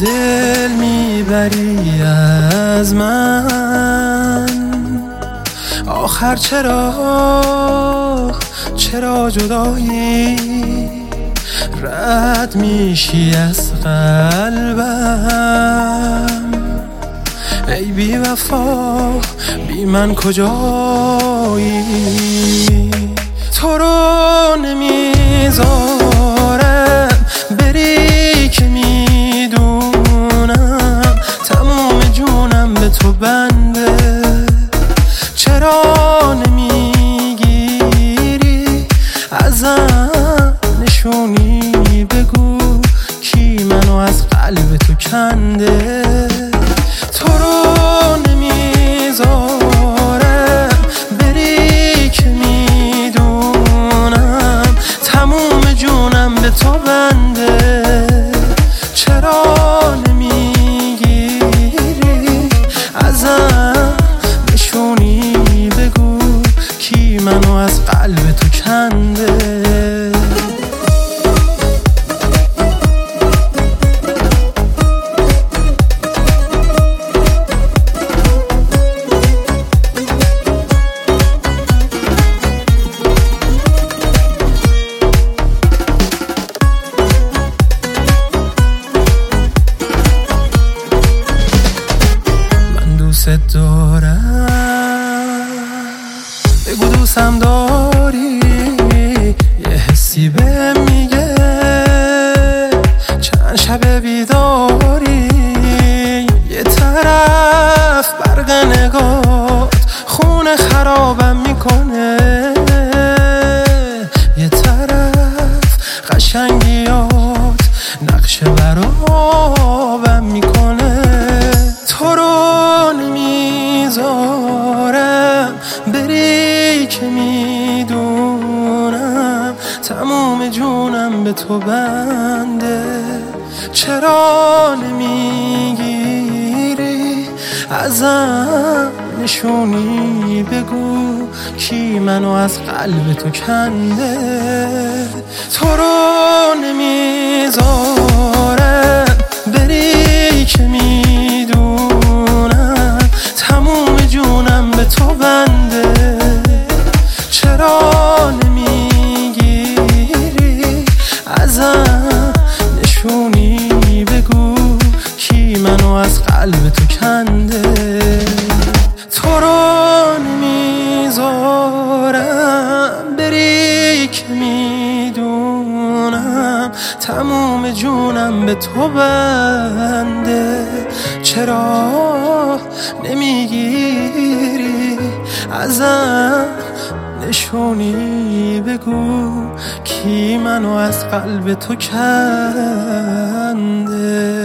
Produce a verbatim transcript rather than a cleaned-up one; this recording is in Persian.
دل میبری از من، آخر چرا چرا جدایی رد میشی از قلبم؟ ای بی وفا بی من کجایی؟ تو رو نمیذارم بری که میدونم تموم جونم به تو بنده. چرا نمیگیری ازم نشونی؟ بگو کی منو از قلب تو کنده؟ تو رو نمیذارم بری که میدونم تموم جونم به تو بنده. چرا نمیگیری ازم نشونی؟ بگو کی منو از قلب تو کنده؟ دوست دارم، بگو دوستم داری، یه حسی بهم میگه چند شب بیداری. یه طرف برق نگات خونه خرابم میکنه، یه طرف قشنگیات نقشه برابم میکنه. تو رو نمیذارم بری که میدونم تموم جونم به تو بنده. چرا نمیگیری ازم نشونی؟ بگو کی منو از قلب تو کنده؟ تو رو نمیذارم بری که میدونم تموم جونم به تو بنده. چرا نمیگیری ازم نشونی؟ بگو کی منو از قلب تو کنده؟ تو رو نمیذارم بری که میدونم تموم جونم به تو بنده. چرا نمیگیری ازم نشونی؟ بگو کی منو از قلب تو کنده؟